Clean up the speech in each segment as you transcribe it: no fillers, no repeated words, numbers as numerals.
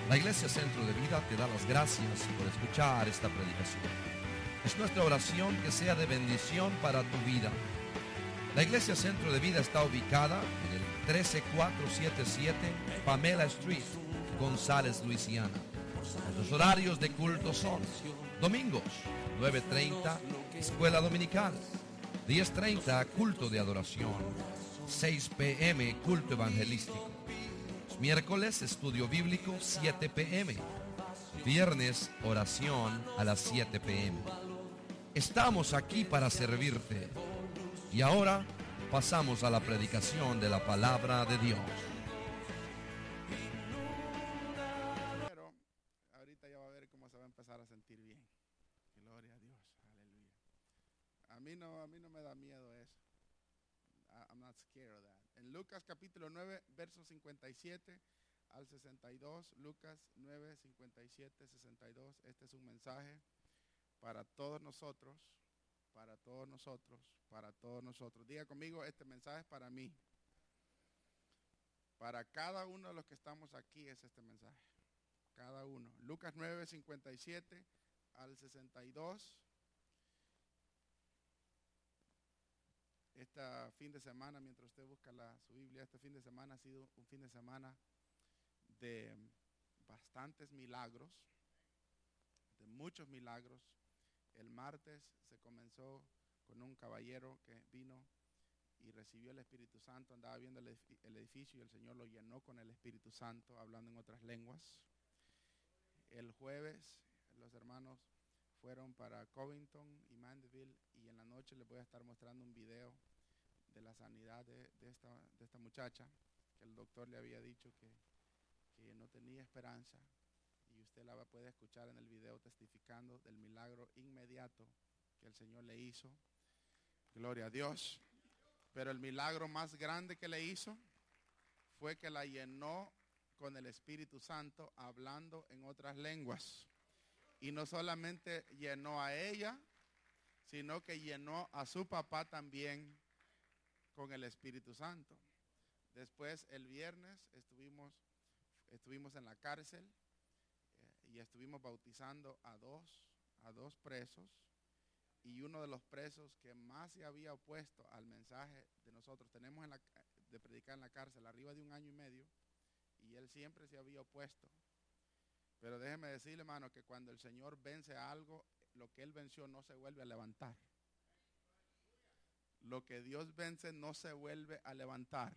La Iglesia Centro de Vida te da las gracias por escuchar esta predicación. Es nuestra oración que sea de bendición para tu vida. La Iglesia Centro de Vida está ubicada en el 13477 Pamela Street, González, Luisiana. Nuestros horarios de culto son: domingos 9:30 escuela dominical, 10:30 culto de adoración, 6 p.m. culto evangelístico. Los miércoles estudio bíblico 7 p.m. Viernes oración a las 7 p.m. Estamos aquí para servirte. Y ahora pasamos a la predicación de la palabra de Dios. Pero ahorita ya va a ver cómo se va a empezar a sentir bien. Gloria a Dios, aleluya. A mí no me da miedo eso. I'm not scared of that. En Lucas capítulo 9, versos 57 al 62, Lucas 9, 57, 62, este es un mensaje para todos nosotros. Para todos nosotros, para todos nosotros. Diga conmigo, este mensaje es para mí. Para cada uno de los que estamos aquí es este mensaje. Cada uno. Lucas 9, 57 al 62. Este fin de semana, mientras usted busca su Biblia, este fin de semana ha sido un fin de semana de bastantes milagros, de muchos milagros. El martes se comenzó con un caballero que vino y recibió el Espíritu Santo. Andaba viendo el edificio y el Señor lo llenó con el Espíritu Santo, hablando en otras lenguas. El jueves los hermanos fueron para Covington y Mandeville, y en la noche les voy a estar mostrando un video de la sanidad de esta muchacha, que el doctor le había dicho que no tenía esperanza. Y usted la puede escuchar en el video testificando del milagro inmediato que el Señor le hizo. Gloria a Dios. Pero el milagro más grande que le hizo fue que la llenó con el Espíritu Santo, hablando en otras lenguas. Y no solamente llenó a ella, sino que llenó a su papá también con el Espíritu Santo. Después, el viernes, estuvimos en la cárcel. Y estuvimos bautizando a dos presos, y uno de los presos que más se había opuesto al mensaje de nosotros, tenemos de predicar en la cárcel arriba de 1 año y medio, y él siempre se había opuesto. Pero déjeme decirle, hermano, que cuando el Señor vence a algo, lo que él venció no se vuelve a levantar. Lo que Dios vence no se vuelve a levantar.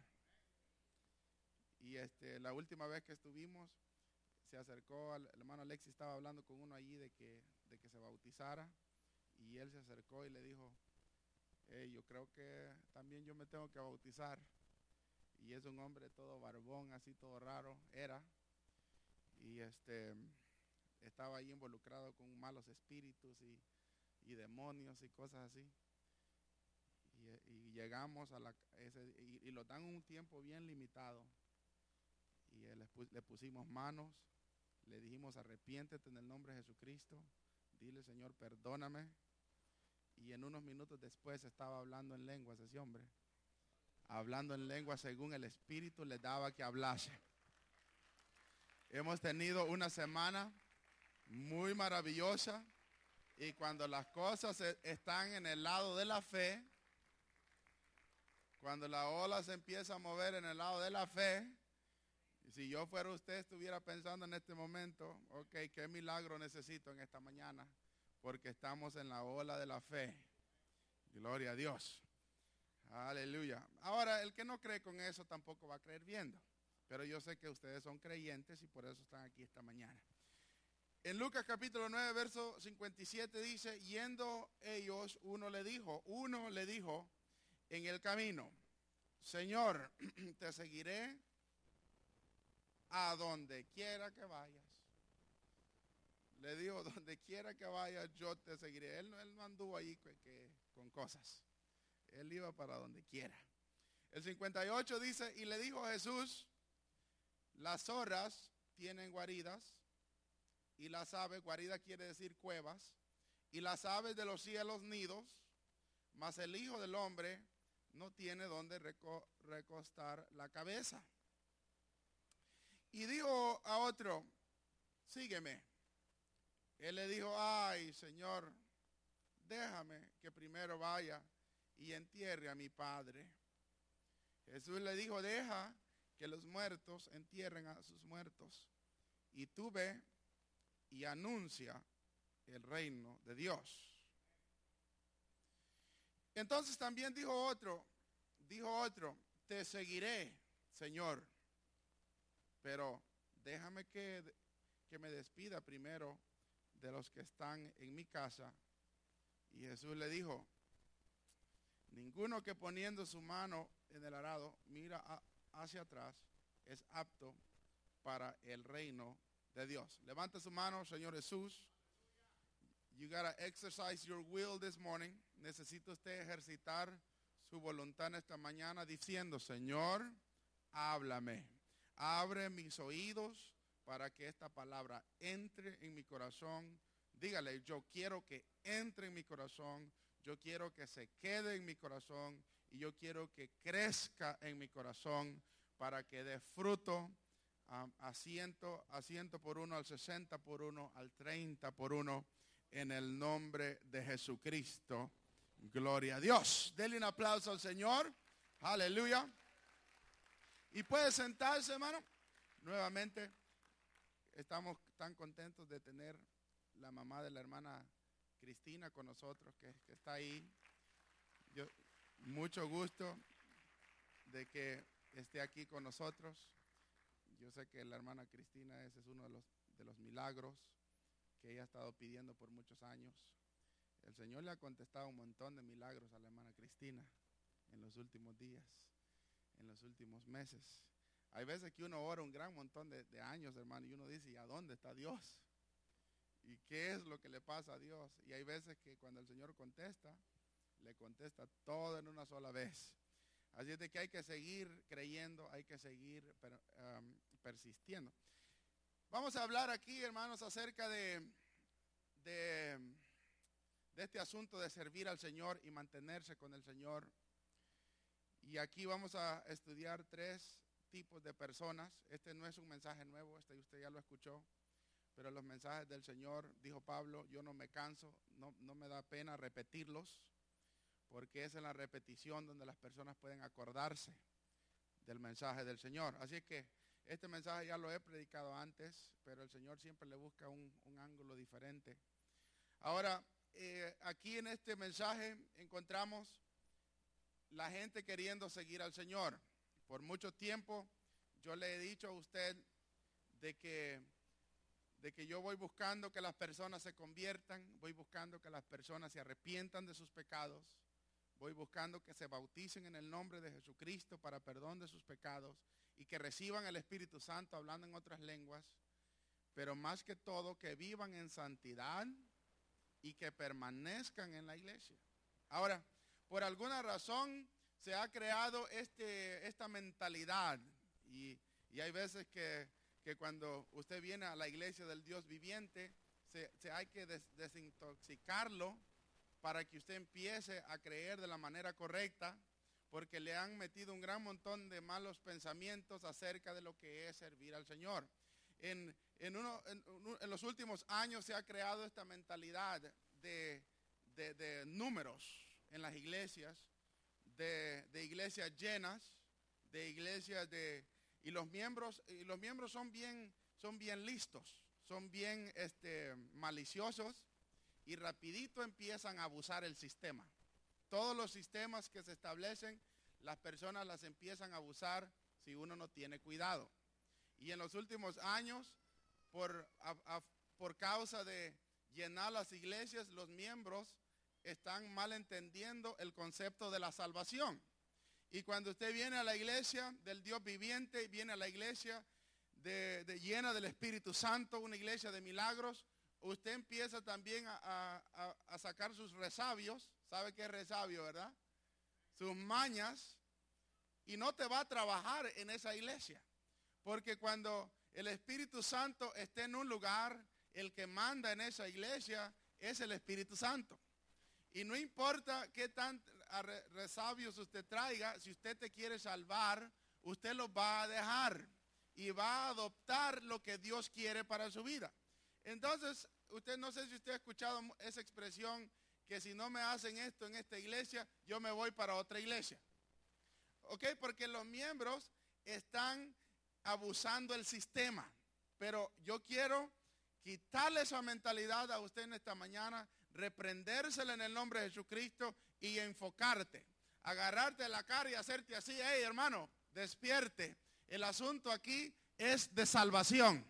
Y la última vez que estuvimos, se acercó al hermano Alexis, estaba hablando con uno allí de que se bautizara, y él se acercó y le dijo: yo creo que también yo me tengo que bautizar. Y es un hombre todo barbón, así todo raro, y estaba ahí involucrado con malos espíritus y demonios y cosas así. Y llegamos y lo dan un tiempo bien limitado, y le pusimos manos. Le dijimos: arrepiéntete en el nombre de Jesucristo, dile: Señor, perdóname. Y en unos minutos después estaba hablando en lenguas ese hombre, hablando en lenguas según el Espíritu le daba que hablase. Hemos tenido una semana muy maravillosa, y cuando las cosas están en el lado de la fe, cuando la ola se empieza a mover en el lado de la fe, si yo fuera usted, estuviera pensando en este momento: ok, ¿qué milagro necesito en esta mañana? Porque estamos en la ola de la fe. Gloria a Dios. Aleluya. Ahora, el que no cree con eso tampoco va a creer viendo. Pero yo sé que ustedes son creyentes y por eso están aquí esta mañana. En Lucas capítulo 9, verso 57 dice: yendo ellos, uno le dijo en el camino: Señor, te seguiré a donde quiera que vayas. Le dijo: donde quiera que vayas, yo te seguiré. Él no anduvo ahí con cosas. Él iba para donde quiera. El 58 dice: y le dijo Jesús: las zorras tienen guaridas, y las aves, guarida quiere decir cuevas, y las aves de los cielos nidos, mas el Hijo del Hombre no tiene donde recostar la cabeza. Y dijo a otro: sígueme. Él le dijo, ay, Señor, déjame que primero vaya y entierre a mi padre. Jesús le dijo, deja que los muertos entierren a sus muertos. Y tú ve y anuncia el reino de Dios. Entonces también dijo otro, te seguiré, Señor, pero déjame que me despida primero de los que están en mi casa. Y Jesús le dijo, ninguno que poniendo su mano en el arado mira hacia atrás es apto para el reino de Dios. Levanta su mano, Señor Jesús. You gotta exercise your will this morning. Necesita usted ejercitar su voluntad esta mañana diciendo, Señor, háblame. Abre mis oídos para que esta palabra entre en mi corazón. Dígale, yo quiero que entre en mi corazón. Yo quiero que se quede en mi corazón. Y yo quiero que crezca en mi corazón para que dé fruto a 100 por 1, al 60 por 1, al 30 por 1. En el nombre de Jesucristo. Gloria a Dios. Denle un aplauso al Señor. Aleluya. Y puede sentarse, hermano. Nuevamente, estamos tan contentos de tener la mamá de la hermana Cristina con nosotros, que está ahí. Mucho gusto de que esté aquí con nosotros. Yo sé que la hermana Cristina, ese es uno de los milagros que ella ha estado pidiendo por muchos años. El Señor le ha contestado un montón de milagros a la hermana Cristina en los últimos días, en los últimos meses. Hay veces que uno ora un gran montón de años, hermano, y uno dice, ¿y a dónde está Dios? ¿Y qué es lo que le pasa a Dios? Y hay veces que cuando el Señor contesta, le contesta todo en una sola vez. Así es de que hay que seguir creyendo, hay que seguir persistiendo. Vamos a hablar aquí, hermanos, acerca de este asunto de servir al Señor y mantenerse con el Señor. Y aquí vamos a estudiar 3 tipos de personas. Este no es un mensaje nuevo, usted ya lo escuchó. Pero los mensajes del Señor, dijo Pablo, yo no me canso, no me da pena repetirlos, porque es en la repetición donde las personas pueden acordarse del mensaje del Señor. Así que este mensaje ya lo he predicado antes, pero el Señor siempre le busca un ángulo diferente. Ahora, aquí en este mensaje encontramos la gente queriendo seguir al Señor. Por mucho tiempo yo le he dicho a usted de que yo voy buscando que las personas se conviertan, voy buscando que las personas se arrepientan de sus pecados, voy buscando que se bauticen en el nombre de Jesucristo para perdón de sus pecados y que reciban el Espíritu Santo hablando en otras lenguas, pero más que todo que vivan en santidad y que permanezcan en la iglesia. Ahora, por alguna razón se ha creado esta mentalidad y hay veces que cuando usted viene a la iglesia del Dios viviente, se hay que desintoxicarlo para que usted empiece a creer de la manera correcta, porque le han metido un gran montón de malos pensamientos acerca de lo que es servir al Señor. En los últimos años se ha creado esta mentalidad de números en las iglesias, de iglesias llenas, de iglesias y los miembros son bien listos, son bien maliciosos y rapidito empiezan a abusar el sistema. Todos los sistemas que se establecen, las personas las empiezan a abusar si uno no tiene cuidado. Y en los últimos años, por causa de llenar las iglesias, los miembros están mal entendiendo el concepto de la salvación. Y cuando usted viene a la iglesia del Dios viviente, viene a la iglesia llena del Espíritu Santo, una iglesia de milagros, usted empieza también a sacar sus resabios. ¿Sabe qué es resabio, verdad? Sus mañas. Y no te va a trabajar en esa iglesia. Porque cuando el Espíritu Santo esté en un lugar, el que manda en esa iglesia es el Espíritu Santo. Y no importa qué tan resabios usted traiga, si usted te quiere salvar, usted los va a dejar. y va a adoptar lo que Dios quiere para su vida. Entonces, usted, no sé si usted ha escuchado esa expresión, que si no me hacen esto en esta iglesia, yo me voy para otra iglesia. ¿Ok? Porque los miembros están abusando del sistema. Pero yo quiero quitarle esa mentalidad a usted en esta mañana, reprendérsela en el nombre de Jesucristo y enfocarte. Agarrarte la cara y hacerte así: hey, hermano, despierte. El asunto aquí es de salvación.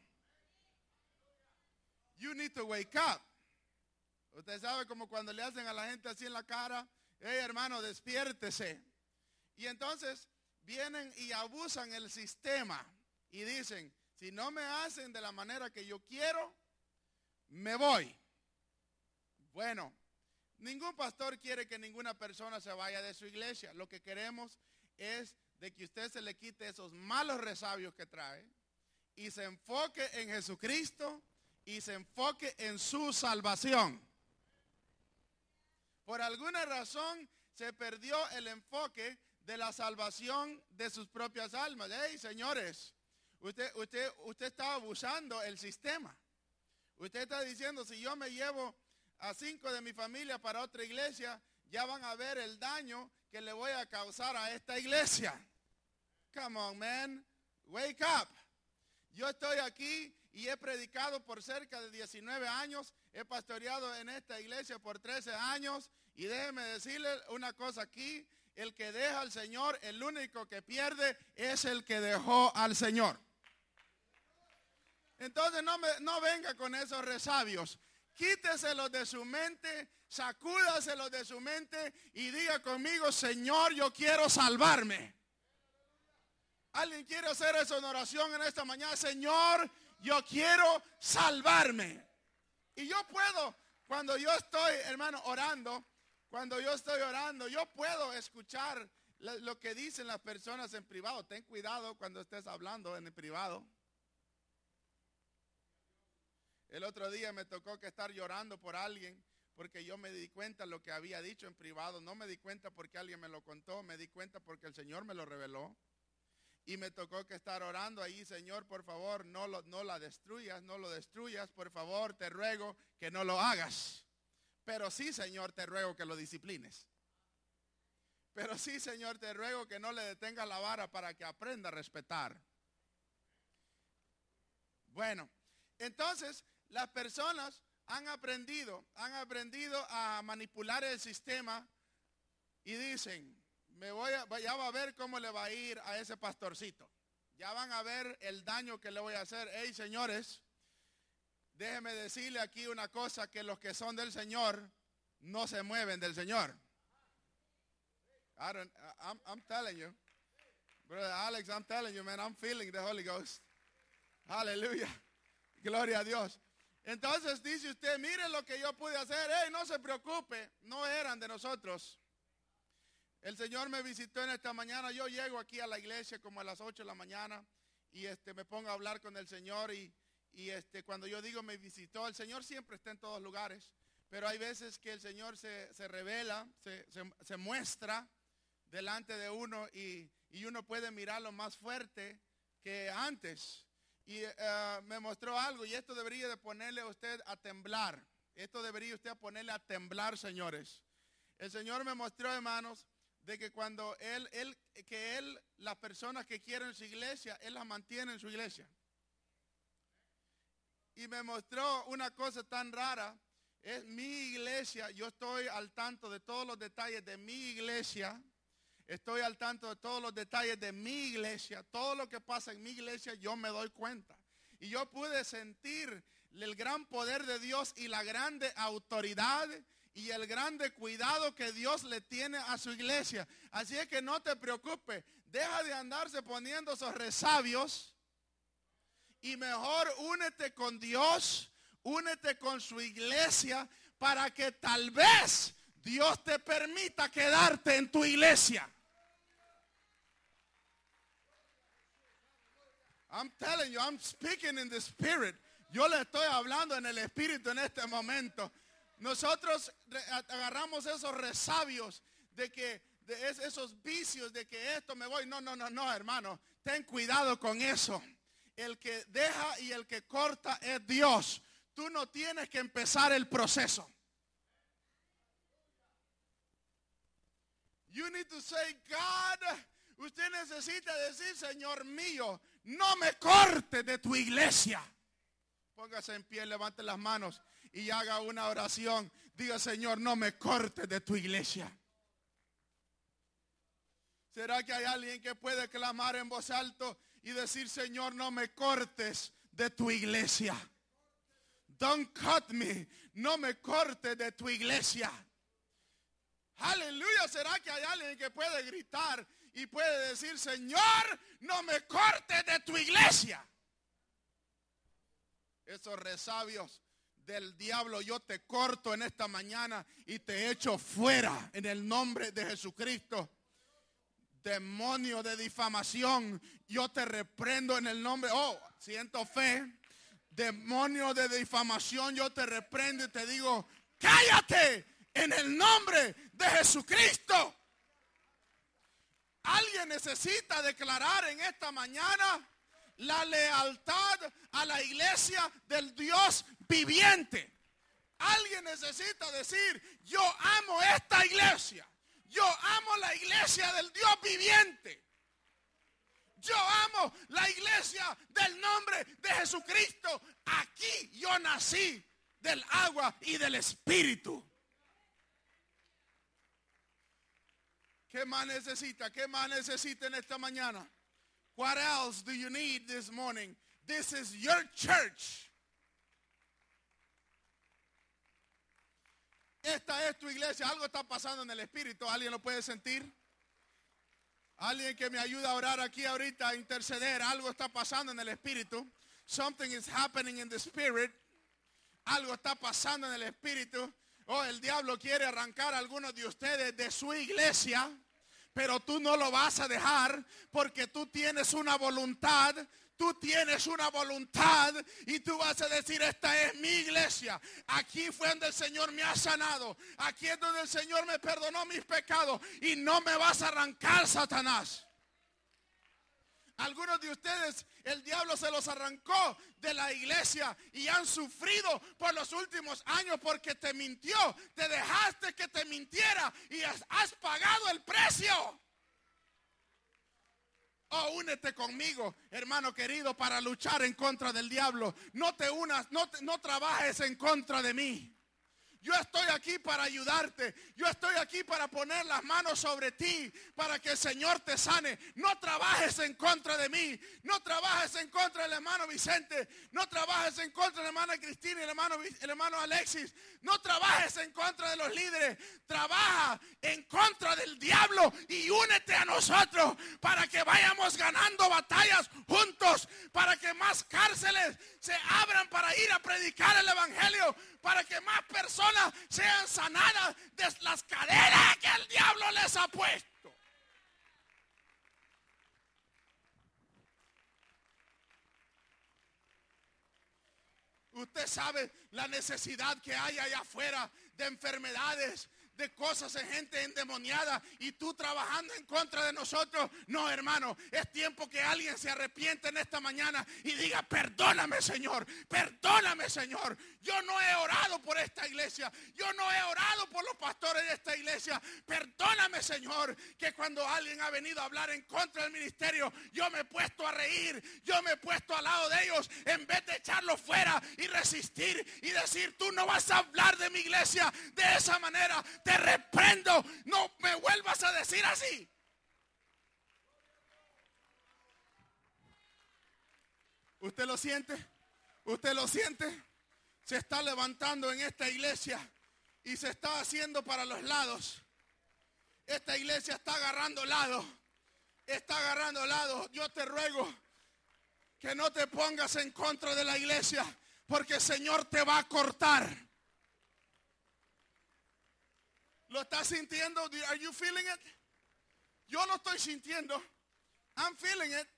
You need to wake up. Usted sabe, como cuando le hacen a la gente así en la cara: hey, hermano, despiértese. Y entonces vienen y abusan el sistema y dicen: si no me hacen de la manera que yo quiero, me voy. Bueno, ningún pastor quiere que ninguna persona se vaya de su iglesia. Lo que queremos es de que usted se le quite esos malos resabios que trae y se enfoque en Jesucristo y se enfoque en su salvación. Por alguna razón se perdió el enfoque de la salvación de sus propias almas. Hey, señores, usted está abusando el sistema. Usted está diciendo: si yo me llevo a 5 de mi familia para otra iglesia, ya van a ver el daño que le voy a causar a esta iglesia. Come on, man. Wake up. Yo estoy aquí y he predicado por cerca de 19 años. He pastoreado en esta iglesia por 13 años. Y déjeme decirle una cosa aquí: el que deja al Señor, el único que pierde es el que dejó al Señor. Entonces no venga con esos resabios. Quíteselos de su mente, sacúdaselos de su mente y diga conmigo: Señor, yo quiero salvarme. ¿Alguien quiere hacer eso en oración en esta mañana? Señor, yo quiero salvarme. Y yo puedo, cuando yo estoy, hermano, orando, yo puedo escuchar lo que dicen las personas en privado. Ten cuidado cuando estés hablando en el privado. El otro día me tocó que estar llorando por alguien porque yo me di cuenta de lo que había dicho en privado. No me di cuenta porque alguien me lo contó, me di cuenta porque el Señor me lo reveló. Y me tocó que estar orando ahí: Señor, por favor, no la destruyas, no lo destruyas, por favor, te ruego que no lo hagas. Pero sí, Señor, te ruego que lo disciplines. Pero sí, Señor, te ruego que no le detengas la vara para que aprenda a respetar. Bueno, entonces las personas han aprendido a manipular el sistema y dicen: ya va a ver cómo le va a ir a ese pastorcito. Ya van a ver el daño que le voy a hacer. Hey, señores, déjeme decirle aquí una cosa: que los que son del Señor no se mueven del Señor. I'm telling you, Brother Alex, I'm telling you, man, I'm feeling the Holy Ghost. Aleluya. Gloria a Dios. Entonces dice usted: mire lo que yo pude hacer. Hey, no se preocupe, no eran de nosotros. El Señor me visitó en esta mañana. Yo llego aquí a la iglesia como a las 8 de la mañana y me pongo a hablar con el Señor y cuando yo digo me visitó, el Señor siempre está en todos lugares, pero hay veces que el Señor se revela, se muestra delante de uno y uno puede mirarlo más fuerte que antes. Y me mostró algo, y esto debería de ponerle a usted a temblar. Esto debería usted ponerle a temblar, señores. El Señor me mostró, hermanos, de que cuando las personas que quieren su iglesia, Él las mantiene en su iglesia. Y me mostró una cosa tan rara: es mi iglesia. Yo estoy al tanto de todos los detalles de mi iglesia. Estoy al tanto de todos los detalles de mi iglesia. Todo lo que pasa en mi iglesia yo me doy cuenta. Y yo pude sentir el gran poder de Dios y la grande autoridad y el grande cuidado que Dios le tiene a su iglesia. Así es que no te preocupes. Deja de andarse poniendo esos resabios y mejor únete con Dios, únete con su iglesia, para que tal vez Dios te permita quedarte en tu iglesia. I'm telling you, I'm speaking in the spirit. Yo le estoy hablando en el espíritu en este momento. Nosotros agarramos esos resabios de esos vicios de que esto me voy. No, hermano. Ten cuidado con eso. El que deja y el que corta es Dios. Tú no tienes que empezar el proceso. You need to say, God, usted necesita decir, Señor mío, no me cortes de tu iglesia. Póngase en pie, levante las manos y haga una oración. Diga, Señor, no me cortes de tu iglesia. ¿Será que hay alguien que puede clamar en voz alta y decir, Señor, no me cortes de tu iglesia? Don't cut me. No me cortes de tu iglesia. Aleluya. ¿Será que hay alguien que puede gritar y puede decir, Señor, no me cortes de tu iglesia? Esos resabios del diablo yo te corto en esta mañana y te echo fuera en el nombre de Jesucristo. Demonio de difamación, yo te reprendo en el nombre. Oh, siento fe. Demonio de difamación, yo te reprendo y te digo, cállate en el nombre de Jesucristo. Alguien necesita declarar en esta mañana la lealtad a la iglesia del Dios viviente. Alguien necesita decir, yo amo esta iglesia. Yo amo la iglesia del Dios viviente. Yo amo la iglesia del nombre de Jesucristo. Aquí yo nací del agua y del Espíritu. ¿Qué más necesita? ¿Qué más necesita en esta mañana? What else do you need this morning? This is your church. Esta es tu iglesia. Algo está pasando en el Espíritu. ¿Alguien lo puede sentir? Alguien que me ayuda a orar aquí ahorita, a interceder. Algo está pasando en el Espíritu. Something is happening in the Spirit. Algo está pasando en el Espíritu. Oh, el diablo quiere arrancar a algunos de ustedes de su iglesia, pero tú no lo vas a dejar porque tú tienes una voluntad. Tú tienes una voluntad y tú vas a decir, esta es mi iglesia. Aquí fue donde el Señor me ha sanado. Aquí es donde el Señor me perdonó mis pecados. Y no me vas a arrancar, Satanás. Algunos de ustedes, el diablo se los arrancó de la iglesia y han sufrido por los últimos años porque te mintió. Te dejaste que te mintiera y has pagado el precio. Oh, únete conmigo, hermano querido, para luchar en contra del diablo. No te unas, no trabajes en contra de mí. Yo estoy aquí para ayudarte. Yo estoy aquí para poner las manos sobre ti, para que el Señor te sane. No trabajes en contra de mí. No trabajes en contra del hermano Vicente. No trabajes en contra de la hermana Cristina y el hermano Alexis. No trabajes en contra de los líderes. Trabaja en contra del diablo y únete a nosotros para que vayamos ganando batallas juntos, para que más cárceles se abran para ir a predicar el evangelio, para que más personas sean sanadas de las cadenas que el diablo les ha puesto. Usted sabe la necesidad que hay allá afuera de enfermedades, de cosas en gente endemoniada, y tú trabajando en contra de nosotros. No, hermano, es tiempo que alguien se arrepiente en esta mañana y diga, perdóname, Señor, perdóname, Señor. Yo no he orado por esta iglesia, yo no he orado por los pastores de esta iglesia. Perdóname, Señor, que cuando alguien ha venido a hablar en contra del ministerio, yo me he puesto a reír, yo me he puesto al lado de ellos en vez de echarlos fuera y resistir y decir, tú no vas a hablar de mi iglesia de esa manera. Te reprendo, no me vuelvas a decir así. ¿Usted lo siente? ¿Usted lo siente? Se está levantando en esta iglesia y se está haciendo para los lados. Esta iglesia está agarrando lado. Está agarrando lado. Yo te ruego que no te pongas en contra de la iglesia, porque el Señor te va a cortar. ¿Lo estás sintiendo? Are you feeling it? Yo lo estoy sintiendo. I'm feeling it.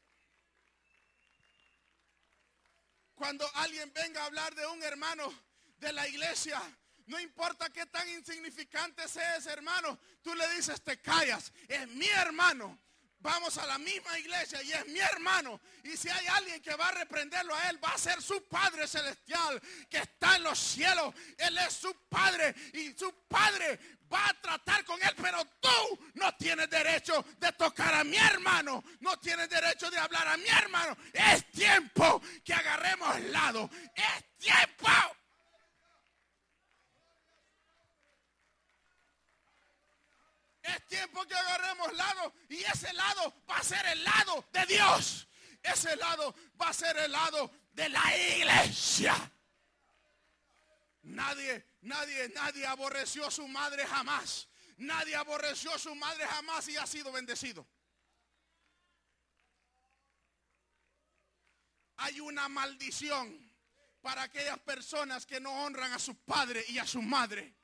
Cuando alguien venga a hablar de un hermano de la iglesia, no importa qué tan insignificante sea ese hermano, tú le dices, te callas. Es mi hermano. vamos a la misma iglesia y es mi hermano. Y si hay alguien que va a reprenderlo a él, va a ser su Padre Celestial que está en los cielos. Él es su Padre y su Padre va a tratar con él. Pero tú no tienes derecho de tocar a mi hermano. No tienes derecho de hablar a mi hermano. Es tiempo que agarremos lado. Es tiempo. Es tiempo que agarremos lado y ese lado va a ser el lado de Dios. Ese lado va a ser el lado de la iglesia. Nadie aborreció a su madre jamás. Nadie aborreció a su madre jamás y ha sido bendecido. Hay una maldición para aquellas personas que no honran a su padre y a su madre.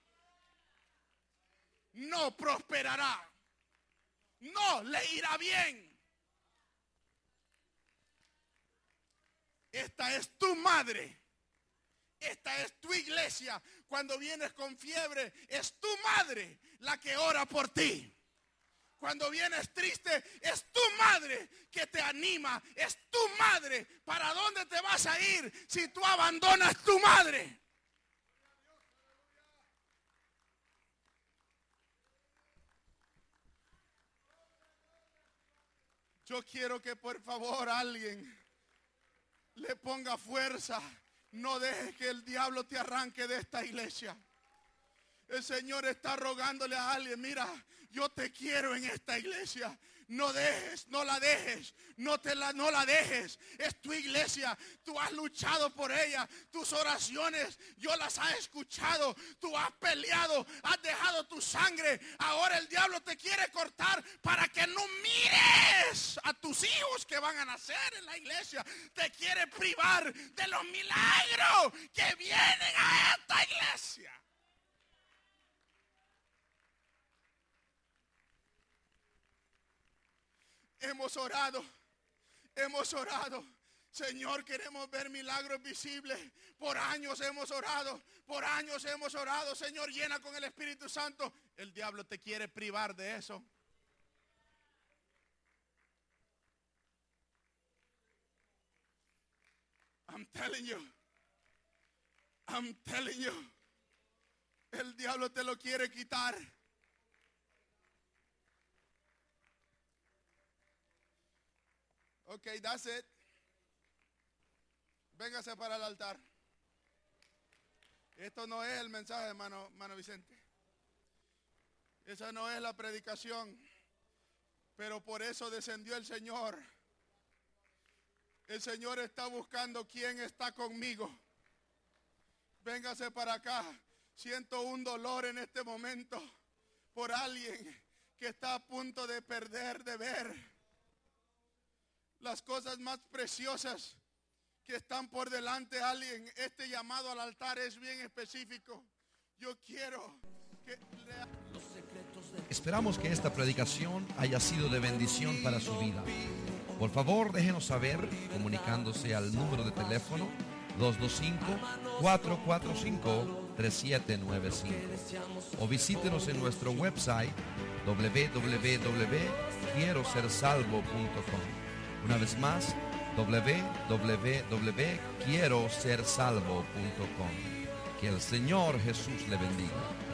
No prosperará. No le irá bien. Esta es tu madre. Esta es tu iglesia. Cuando vienes con fiebre, es tu madre la que ora por ti. Cuando vienes triste, es tu madre que te anima. Es tu madre. ¿Para dónde te vas a ir si tú abandonas tu madre? Yo quiero que por favor alguien le ponga fuerza. No dejes que el diablo te arranque de esta iglesia. El Señor está rogándole a alguien, mira, yo te quiero en esta iglesia. No la dejes, no la dejes. Es tu iglesia, tú has luchado por ella. Tus oraciones, yo las he escuchado. Tú has peleado, has dejado tu sangre. Ahora el diablo te quiere cortar para que no mires a tus hijos que van a nacer en la iglesia. Te quiere privar de los milagros que vienen a esta iglesia. Hemos orado. Señor, queremos ver milagros visibles. Por años hemos orado. Señor, llena con el Espíritu Santo. El diablo te quiere privar de eso. I'm telling you. El diablo te lo quiere quitar. Ok, that's it. Véngase para el altar. Esto no es el mensaje, hermano Vicente. Esa no es la predicación. Pero por eso descendió el Señor. El Señor está buscando quién está conmigo. Véngase para acá. Siento un dolor en este momento por alguien que está a punto de perder de ver las cosas más preciosas que están por delante. Alguien, este llamado al altar es bien específico. Yo quiero que Esperamos que esta predicación haya sido de bendición para su vida. Por favor, déjenos saber comunicándose al número de teléfono 225-445-3795 o visítenos en nuestro website www.quierosersalvo.com. Una vez más, www.quierosersalvo.com. Que el Señor Jesús le bendiga.